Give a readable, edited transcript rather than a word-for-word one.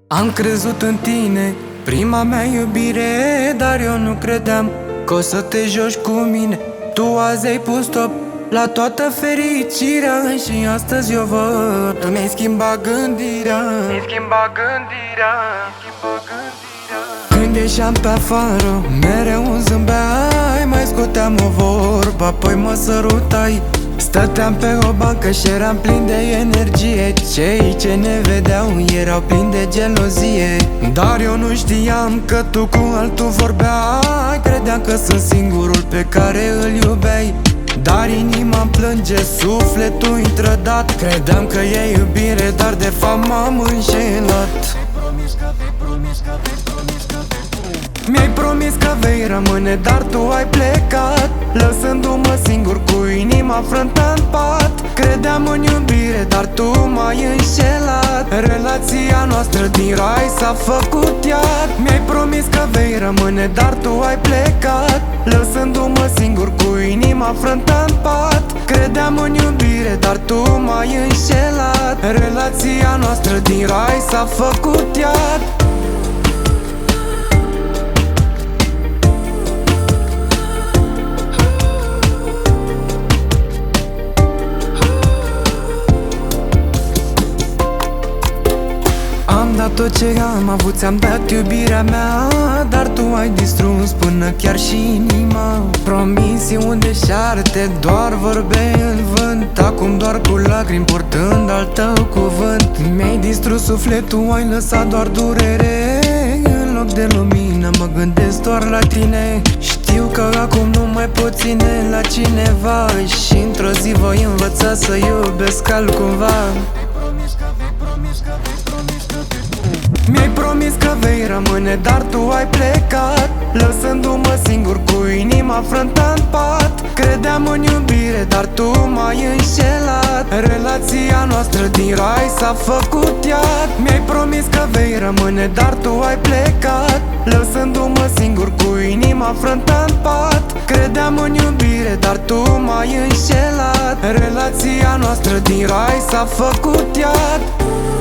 Am crezut în tine, prima mea iubire, dar eu nu credeam că o să te joci cu mine. Tu azi ai pus stop la toată fericirea și astăzi eu văd că mi-ai schimbat gândirea. Când ieșeam pe afară, mereu îmi zâmbeai, mai scoteam o vorbă, apoi mă sărutai. Stăteam pe o bancă și eram plin de energie. Cei ce ne vedeau erau plini de gelozie. Dar eu nu știam că tu cu altul vorbeai. Credeam că sunt singurul pe care îl iubeai. Dar inima-mi plânge, sufletul intră dat. Credeam că e iubire, dar de fapt m-am înșelat. Mi-ai promis că vei rămâne, dar tu ai plecat, lăsându-mă singur cu inima frântă în pat. Credeam în iubire, dar tu m-ai înșelat. Relația noastră din rai s-a făcut iad. Mi-ai promis că vei rămâne, dar tu ai plecat, lăsându-mă singur cu inima frântă în pat. Credeam în iubire, dar tu m-ai înșelat. Relația noastră din rai s-a făcut iad. Am dat tot ce am avut, ți-am dat iubirea mea, dar tu ai distrus până chiar și inima. Promisiuni deșarte, doar vorbe în vânt. Acum doar cu lacrimi purtând al tău cuvânt. Mi-ai distrus sufletul, ai lăsat doar durere. În loc de lumină mă gândesc doar la tine. Știu că acum nu mai pot ține la cineva și într-o zi voi învăța să iubesc altcumva. Mi-ai promis că vei rămâne, dar tu ai plecat, lăsându-mă singur cu inima frântă în pat. Credeam în iubire, dar tu m-ai înșelat. Relația noastră din rai s-a făcut iad. Mi-ai promis că vei rămâne, dar tu ai plecat, lăsându-mă singur cu inima frântă în pat. Credeam în iubire, dar tu m-ai înșelat. Relația noastră din rai s-a făcut iad.